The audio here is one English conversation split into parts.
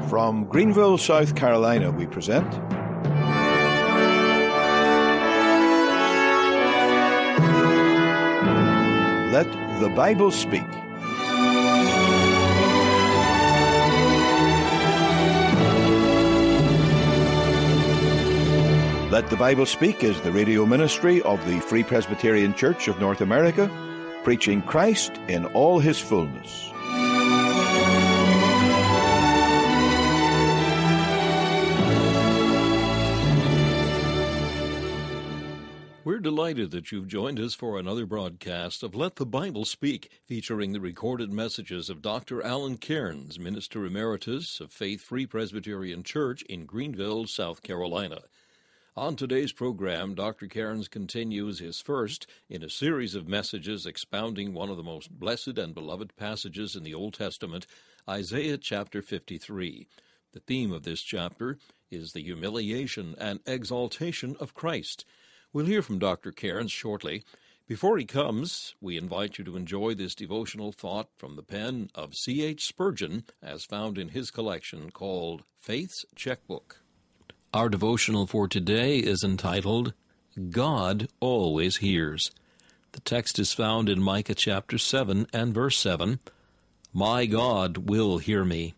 From Greenville, South Carolina, we present Let the Bible Speak. Let the Bible Speak is the radio ministry of the Free Presbyterian Church of North America, preaching Christ in all his fullness. We're delighted that you've joined us for another broadcast of Let the Bible Speak, featuring the recorded messages of Dr. Alan Cairns, Minister Emeritus of Faith Free Presbyterian Church in Greenville, South Carolina. On today's program, Dr. Cairns continues his first in a series of messages expounding one of the most blessed and beloved passages in the Old Testament, Isaiah chapter 53. The theme of this chapter is the humiliation and exaltation of Christ. We'll hear from Dr. Cairns shortly. Before he comes, we invite you to enjoy this devotional thought from the pen of C.H. Spurgeon, as found in his collection called Faith's Checkbook. Our devotional for today is entitled, God Always Hears. The text is found in Micah chapter 7 and verse 7. My God will hear me.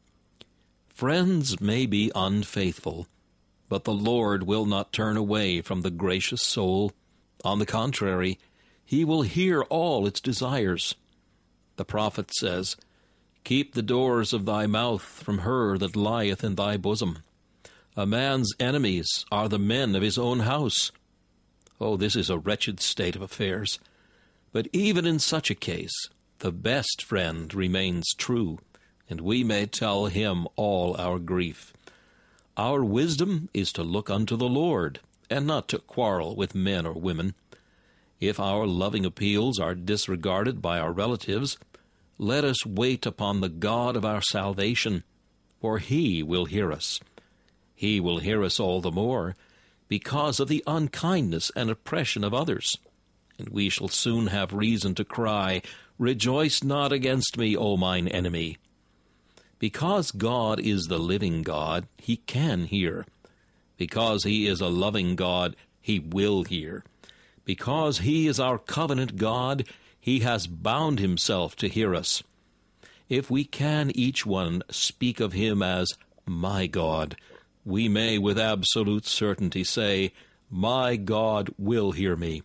Friends may be unfaithful, but the Lord will not turn away from the gracious soul. On the contrary, he will hear all its desires. The prophet says, Keep the doors of thy mouth from her that lieth in thy bosom. A man's enemies are the men of his own house. Oh, this is a wretched state of affairs. But even in such a case, the best friend remains true, and we may tell him all our grief. Our wisdom is to look unto the Lord, and not to quarrel with men or women. If our loving appeals are disregarded by our relatives, let us wait upon the God of our salvation, for he will hear us. He will hear us all the more because of the unkindness and oppression of others. And we shall soon have reason to cry, Rejoice not against me, O mine enemy. Because God is the living God, he can hear. Because he is a loving God, he will hear. Because he is our covenant God, he has bound himself to hear us. If we can each one speak of him as my God, we may with absolute certainty say, My God will hear me.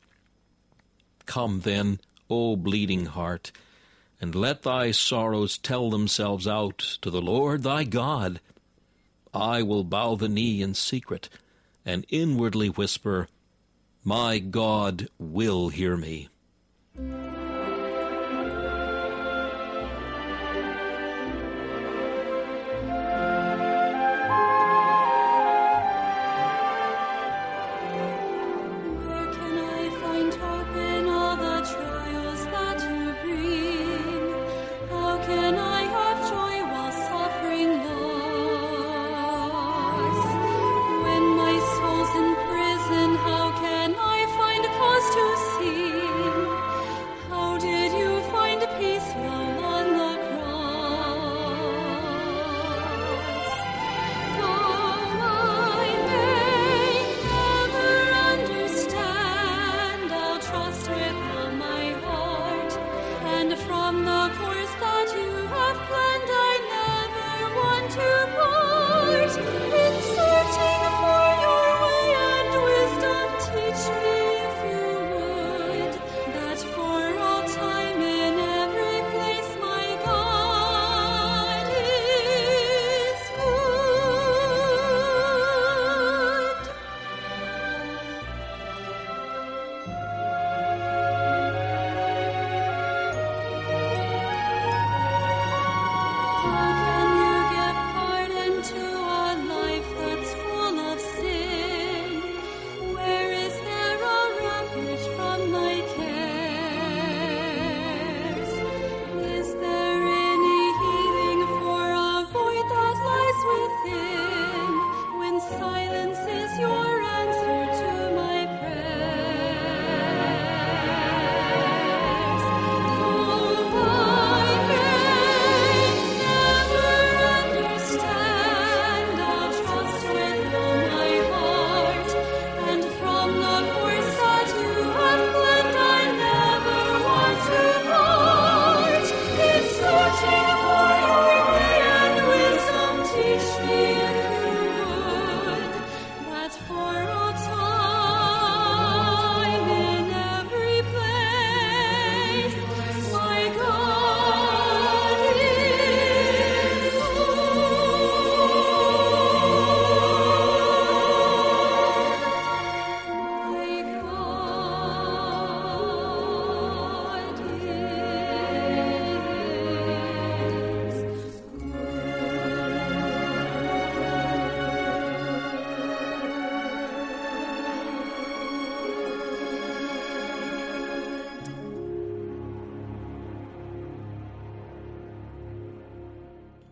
Come then, O bleeding heart, and let thy sorrows tell themselves out to the Lord thy God. I will bow the knee in secret, and inwardly whisper, My God will hear me.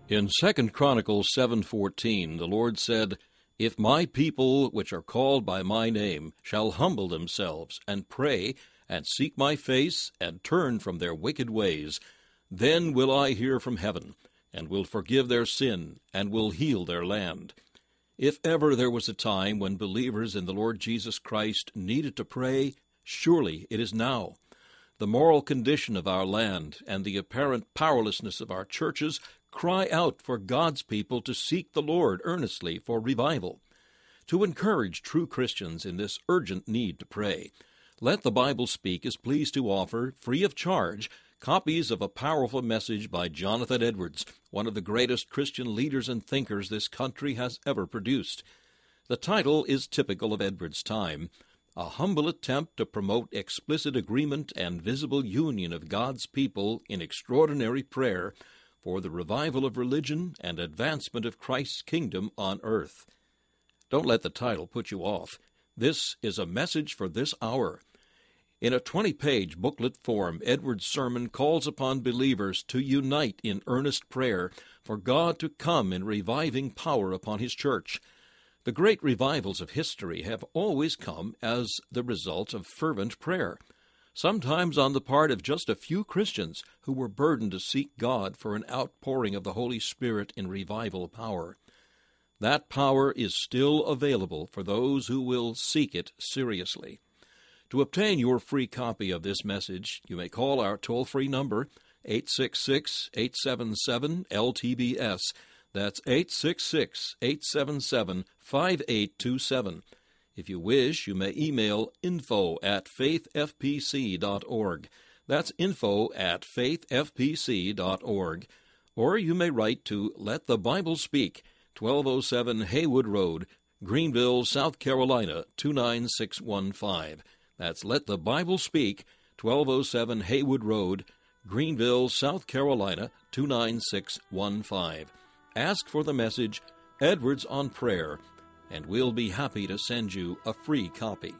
In 2 Chronicles 7:14, the Lord said, "If my people, which are called by my name, shall humble themselves, and pray, and seek my face, and turn from their wicked ways, then will I hear from heaven, and will forgive their sin, and will heal their land." If ever there was a time when believers in the Lord Jesus Christ needed to pray, surely it is now. The moral condition of our land and the apparent powerlessness of our churches cry out for God's people to seek the Lord earnestly for revival. To encourage true Christians in this urgent need to pray, Let the Bible Speak is pleased to offer, free of charge, copies of a powerful message by Jonathan Edwards, one of the greatest Christian leaders and thinkers this country has ever produced. The title is typical of Edwards' time, a humble attempt to promote explicit agreement and visible union of God's people in extraordinary prayer for the revival of religion and advancement of Christ's kingdom on earth. Don't let the title put you off. This is a message for this hour. In a 20-page booklet form, Edwards' sermon calls upon believers to unite in earnest prayer for God to come in reviving power upon His church. The great revivals of history have always come as the result of fervent prayer, sometimes on the part of just a few Christians who were burdened to seek God for an outpouring of the Holy Spirit in revival power. That power is still available for those who will seek it seriously. To obtain your free copy of this message, you may call our toll-free number, 866-877-LTBS. That's 866-877-5827. If you wish, you may email info@faithfpc.org. That's info@faithfpc.org. Or you may write to Let the Bible Speak, 1207 Haywood Road, Greenville, South Carolina, 29615. That's Let the Bible Speak, 1207 Haywood Road, Greenville, South Carolina, 29615. Ask for the message, Edwards on Prayer, and we'll be happy to send you a free copy.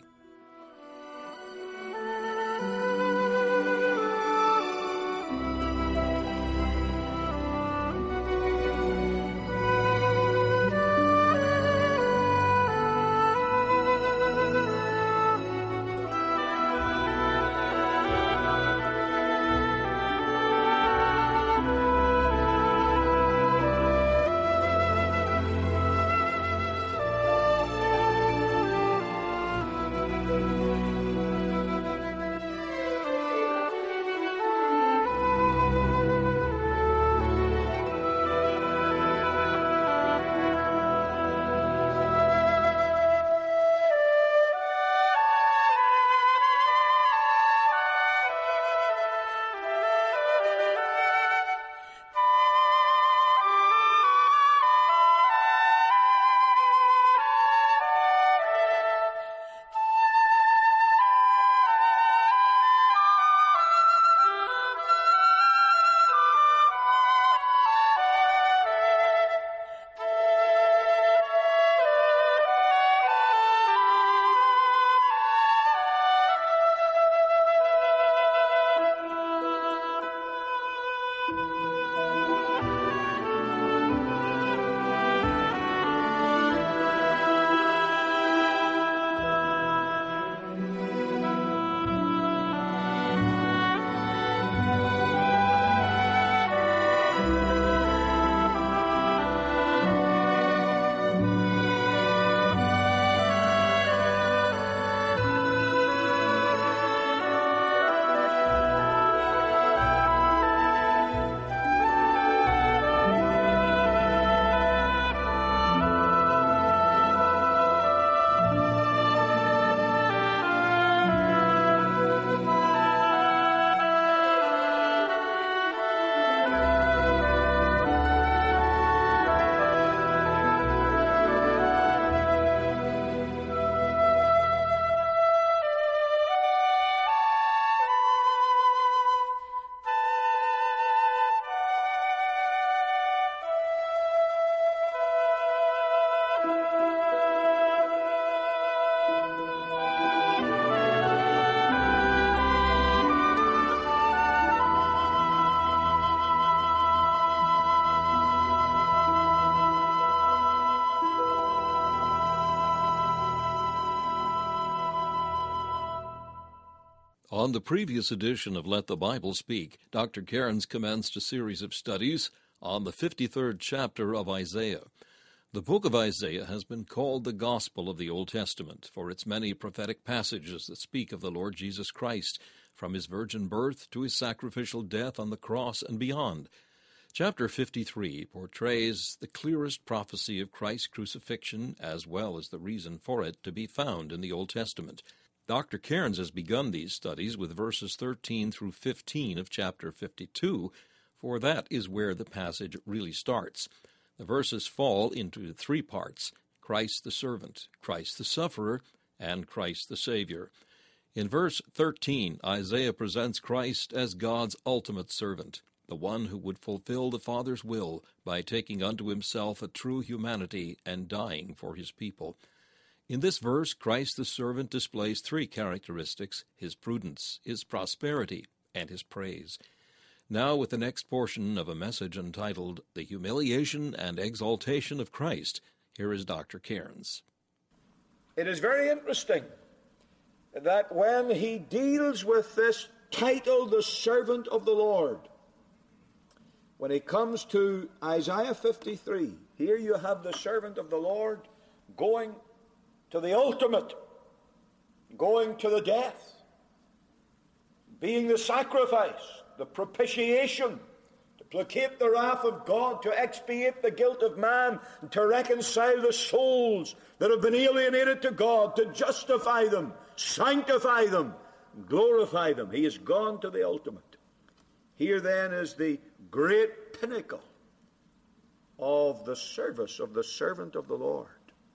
On the previous edition of Let the Bible Speak, Dr. Cairns commenced a series of studies on the 53rd chapter of Isaiah. The book of Isaiah has been called the Gospel of the Old Testament for its many prophetic passages that speak of the Lord Jesus Christ, from his virgin birth to his sacrificial death on the cross and beyond. Chapter 53 portrays the clearest prophecy of Christ's crucifixion as well as the reason for it to be found in the Old Testament. Dr. Cairns has begun these studies with verses 13 through 15 of chapter 52, for that is where the passage really starts. The verses fall into three parts: Christ the servant, Christ the sufferer, and Christ the Savior. In verse 13, Isaiah presents Christ as God's ultimate servant, the one who would fulfill the Father's will by taking unto himself a true humanity and dying for his people. In this verse, Christ the servant displays three characteristics: his prudence, his prosperity, and his praise. Now, with the next portion of a message entitled The Humiliation and Exaltation of Christ, here is Dr. Cairns. It is very interesting that when he deals with this title, the servant of the Lord, when he comes to Isaiah 53, here you have the servant of the Lord going to the ultimate, going to the death, being the sacrifice, the propitiation, to placate the wrath of God, to expiate the guilt of man, and to reconcile the souls that have been alienated to God, to justify them, sanctify them, glorify them. He has gone to the ultimate. Here then is the great pinnacle of the service of the servant of the Lord.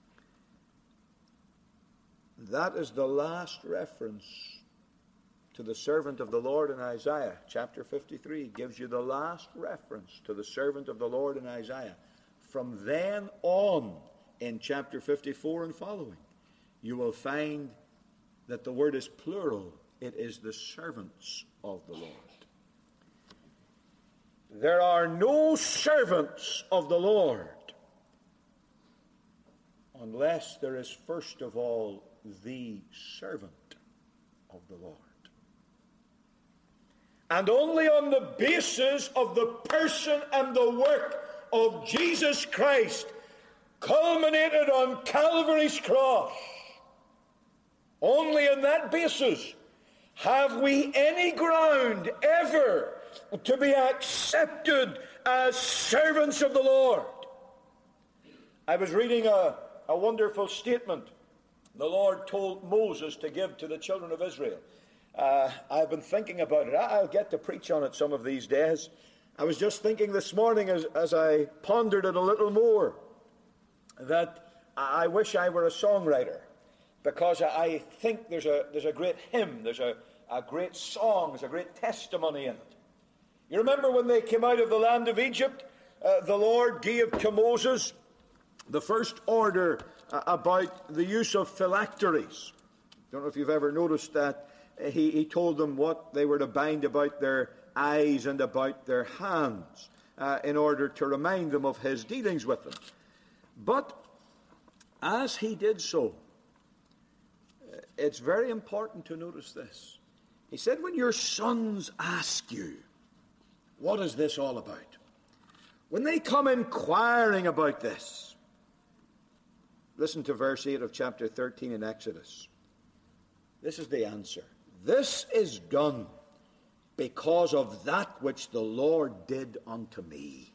That is the last reference to the servant of the Lord in Isaiah. Chapter 53 gives you the last reference to the servant of the Lord in Isaiah. From then on, in chapter 54 and following, you will find that the word is plural. It is the servants of the Lord. There are no servants of the Lord unless there is first of all the servant of the Lord. And only on the basis of the person and the work of Jesus Christ, culminated on Calvary's cross, only on that basis have we any ground ever to be accepted as servants of the Lord. I was reading a wonderful statement the Lord told Moses to give to the children of Israel. I've been thinking about it. I'll get to preach on it some of these days. I was just thinking this morning as I pondered it a little more that I wish I were a songwriter, because I think there's a great hymn, there's a great song, there's a great testimony in it. You remember when they came out of the land of Egypt, the Lord gave to Moses the first order about the use of phylacteries. Don't know if you've ever noticed that. He told them what they were to bind about their eyes and about their hands in order to remind them of his dealings with them. But as he did so, it's very important to notice this. He said, when your sons ask you, what is this all about? When they come inquiring about this, listen to verse 8 of chapter 13 in Exodus. This is the answer. This is done because of that which the Lord did unto me.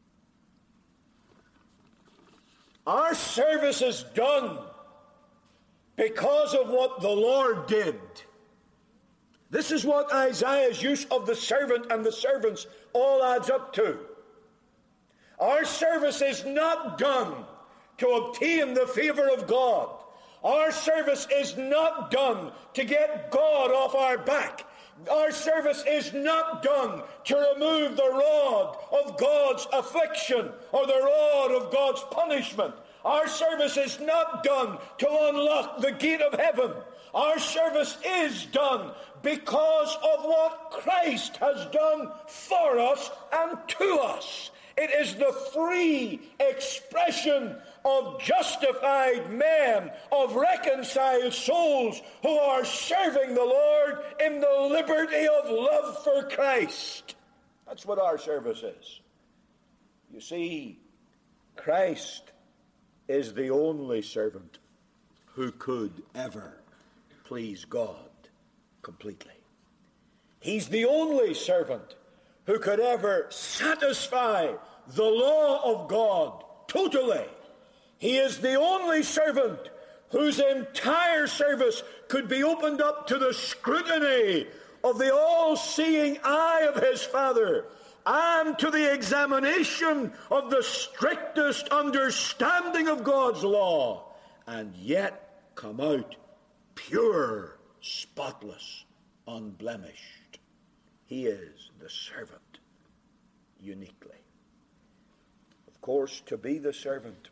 Our service is done because of what the Lord did. This is what Isaiah's use of the servant and the servants all adds up to. Our service is not done to obtain the favor of God. Our service is not done to get God off our back. Our service is not done to remove the rod of God's affliction or the rod of God's punishment. Our service is not done to unlock the gate of heaven. Our service is done because of what Christ has done for us and to us. It is the free expression of justified men, of reconciled souls who are serving the Lord in the liberty of love for Christ. That's what our service is. You see, Christ is the only servant who could ever please God completely. He's the only servant who could ever satisfy the law of God totally. He is the only servant whose entire service could be opened up to the scrutiny of the all-seeing eye of his Father and to the examination of the strictest understanding of God's law, and yet come out pure, spotless, unblemished. He is the servant uniquely. Of course, to be the servant,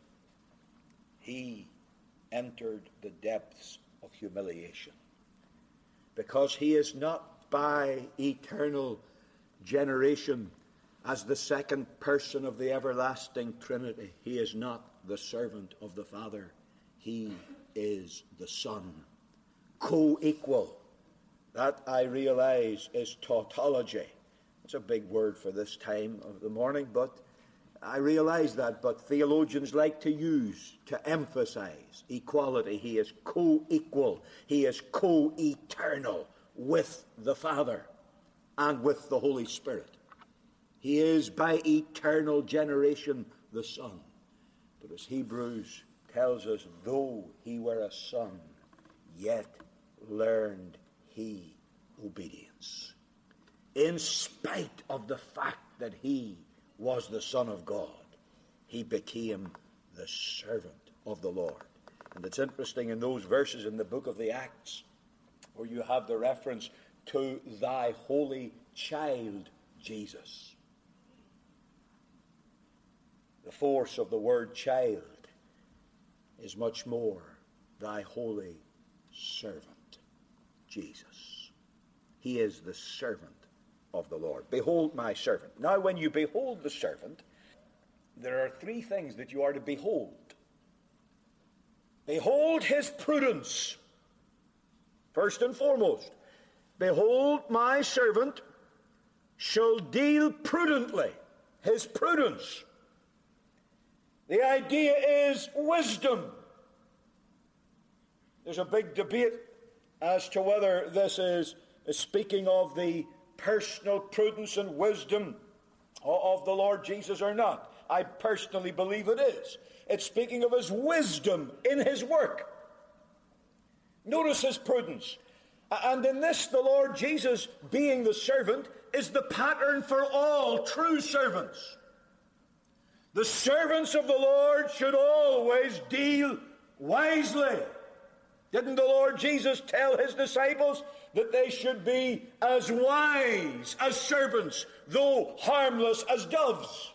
he entered the depths of humiliation, because he is not by eternal generation as the second person of the everlasting Trinity. He is not the servant of the Father. He is the Son, co-equal. That, I realize, is tautology. It's a big word for this time of the morning, but I realize that. But theologians like to use, to emphasize equality. He is co-equal. He is co-eternal with the Father and with the Holy Spirit. He is by eternal generation the Son. But as Hebrews tells us, though he were a son, yet learned he obedience. In spite of the fact that he was the Son of God, he became the servant of the Lord. And it's interesting in those verses in the book of the Acts where you have the reference to thy holy child, Jesus. The force of the word child is much more thy holy servant, Jesus. He is the servant of the Lord. Behold my servant. Now, when you behold the servant, there are three things that you are to behold. Behold his prudence. First and foremost, behold my servant shall deal prudently. His prudence. The idea is wisdom. There's a big debate as to whether this is speaking of the personal prudence and wisdom of the Lord Jesus or not. I personally believe it is. It's speaking of his wisdom in his work. Notice his prudence. And in this, the Lord Jesus, being the servant, is the pattern for all true servants. The servants of the Lord should always deal wisely. Didn't the Lord Jesus tell his disciples that they should be as wise as serpents, though harmless as doves?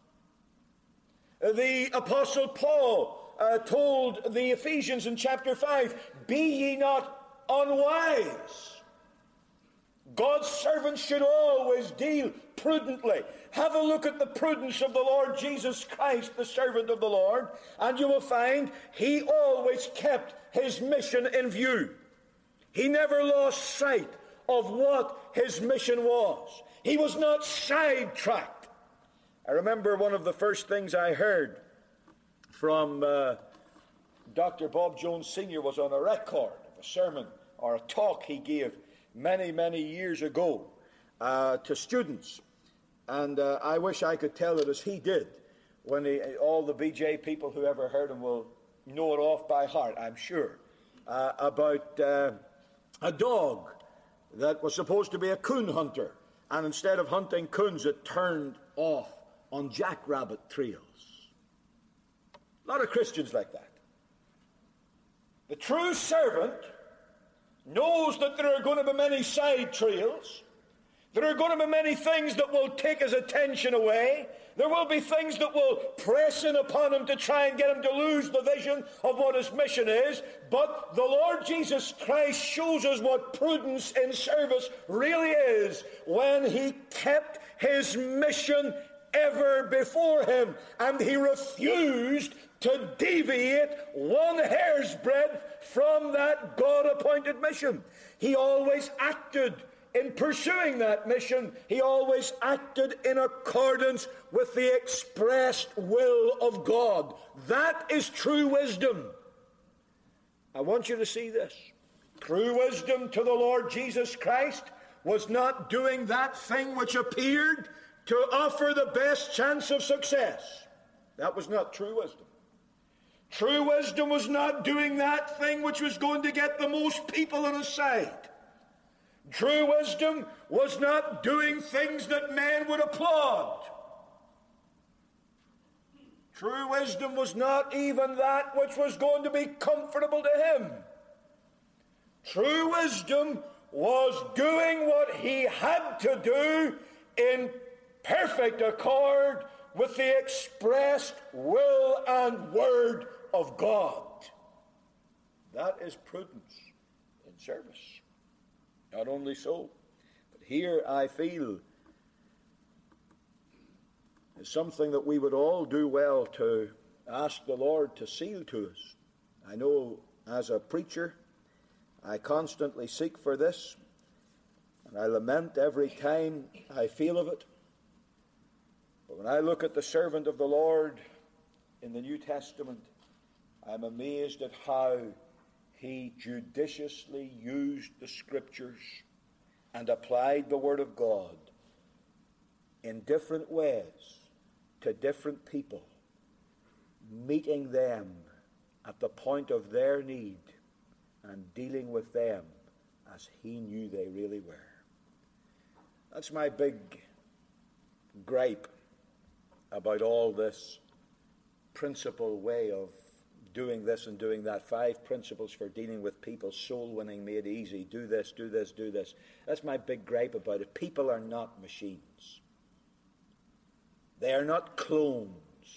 The Apostle Paul told the Ephesians in chapter 5, be ye not unwise. God's servants should always deal prudently. Have a look at the prudence of the Lord Jesus Christ, the servant of the Lord, and you will find he always kept his mission in view. He never lost sight of what his mission was. He was not sidetracked. I remember one of the first things I heard from Dr. Bob Jones Sr. was on a record of a sermon or a talk he gave many, many years ago to students. And I wish I could tell it as he did. All the BJ people who ever heard him will know it off by heart, I'm sure. About a dog that was supposed to be a coon hunter. And instead of hunting coons, it turned off on jackrabbit trails. A lot of Christians like that. The true servant knows that there are going to be many side trails. There are going to be many things that will take his attention away. There will be things that will press in upon him to try and get him to lose the vision of what his mission is. But the Lord Jesus Christ shows us what prudence in service really is when he kept his mission ever before him, and he refused to deviate one hair's breadth from that God-appointed mission. He always acted in pursuing that mission. He always acted in accordance with the expressed will of God. That is true wisdom. I want you to see this. True wisdom to the Lord Jesus Christ was not doing that thing which appeared to offer the best chance of success. That was not true wisdom. True wisdom was not doing that thing which was going to get the most people on his side. True wisdom was not doing things that men would applaud. True wisdom was not even that which was going to be comfortable to him. True wisdom was doing what he had to do in perfect accord with the expressed will and word of God. That is prudence in service. Not only so, but here I feel is something that we would all do well to ask the Lord to seal to us. I know as a preacher, I constantly seek for this, and I lament every time I feel of it. But when I look at the servant of the Lord in the New Testament, I'm amazed at how he judiciously used the Scriptures and applied the Word of God in different ways to different people, meeting them at the point of their need and dealing with them as he knew they really were. That's my big gripe about all this principle way of doing this and doing that. 5 principles for dealing with people, soul winning made easy. Do this, do this, do this. That's my big gripe about it. People are not machines. They are not clones.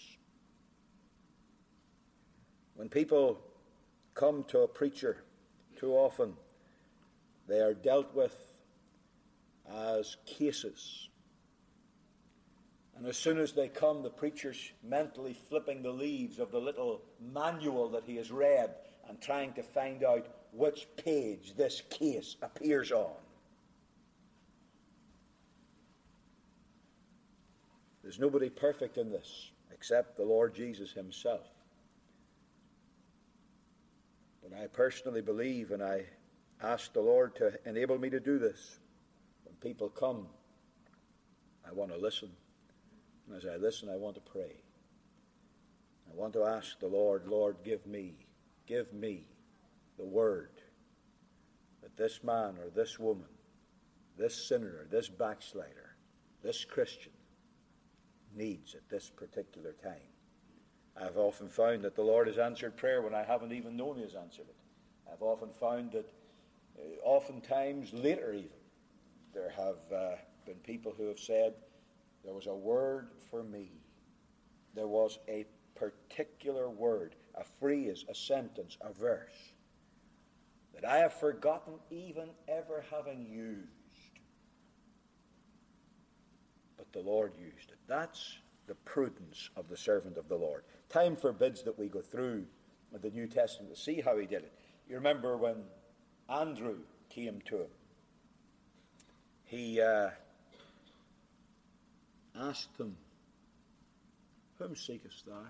When people come to a preacher, too often they are dealt with as cases. And as soon as they come, the preacher's mentally flipping the leaves of the little manual that he has read and trying to find out which page this case appears on. There's nobody perfect in this except the Lord Jesus himself. But I personally believe, and I ask the Lord to enable me to do this, when people come, I want to listen. And as I listen, I want to pray. I want to ask the Lord, Lord, give me the word that this man or this woman, this sinner or this backslider, this Christian needs at this particular time. I've often found that the Lord has answered prayer when I haven't even known he has answered it. I've often found that oftentimes later even, there have been people who have said, there was a word for me. There was a particular word, a phrase, a sentence, a verse that I have forgotten even ever having used. But the Lord used it. That's the prudence of the servant of the Lord. Time forbids that we go through the New Testament to see how he did it. You remember when Andrew came to him, he asked him, whom seekest thou?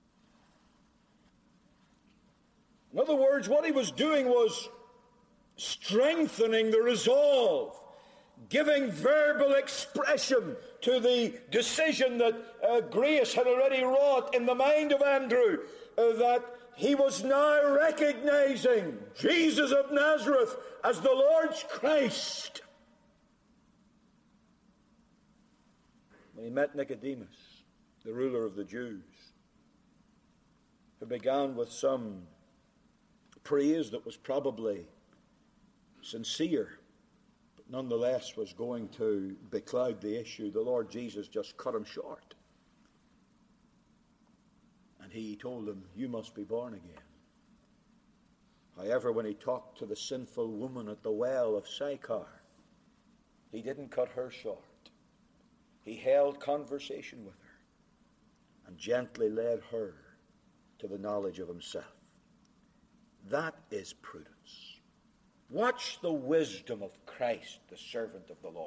In other words, what he was doing was strengthening the resolve, giving verbal expression to the decision that grace had already wrought in the mind of Andrew, that he was now recognizing Jesus of Nazareth as the Lord's Christ. When he met Nicodemus, the ruler of the Jews, who began with some praise that was probably sincere, but nonetheless was going to becloud the issue, the Lord Jesus just cut him short. And he told him, you must be born again. However, when he talked to the sinful woman at the well of Sychar, he didn't cut her short. He held conversation with her. and gently led her to the knowledge of himself. That is prudence. Watch the wisdom of Christ, the servant of the Lord.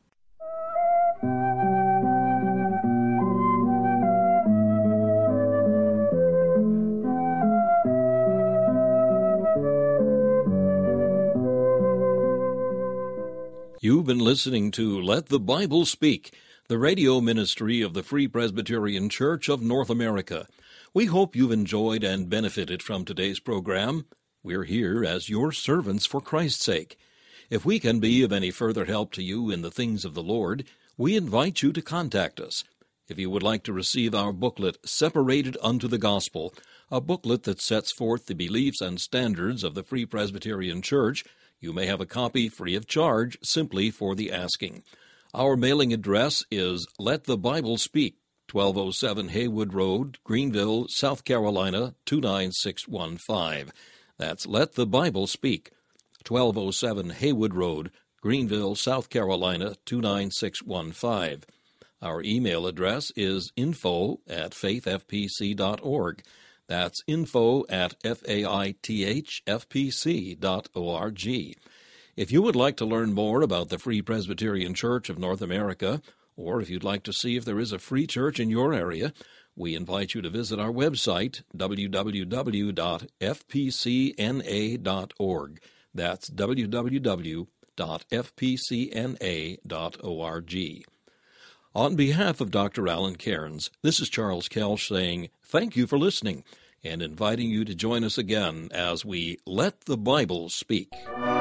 You've been listening to Let the Bible Speak, the radio ministry of the Free Presbyterian Church of North America. We hope you've enjoyed and benefited from today's program. We're here as your servants for Christ's sake. If we can be of any further help to you in the things of the Lord, we invite you to contact us. If you would like to receive our booklet, Separated Unto the Gospel, a booklet that sets forth the beliefs and standards of the Free Presbyterian Church, you may have a copy free of charge simply for the asking. Our mailing address is Let the Bible Speak, 1207 Haywood Road, Greenville, South Carolina, 29615. That's Let the Bible Speak, 1207 Haywood Road, Greenville, South Carolina, 29615. Our email address is info@faithfpc.org. That's info@faithfpc.org. If you would like to learn more about the Free Presbyterian Church of North America, or if you'd like to see if there is a free church in your area, we invite you to visit our website, www.fpcna.org. That's www.fpcna.org. On behalf of Dr. Alan Cairns, this is Charles Kelsch saying thank you for listening and inviting you to join us again as we Let the Bible Speak.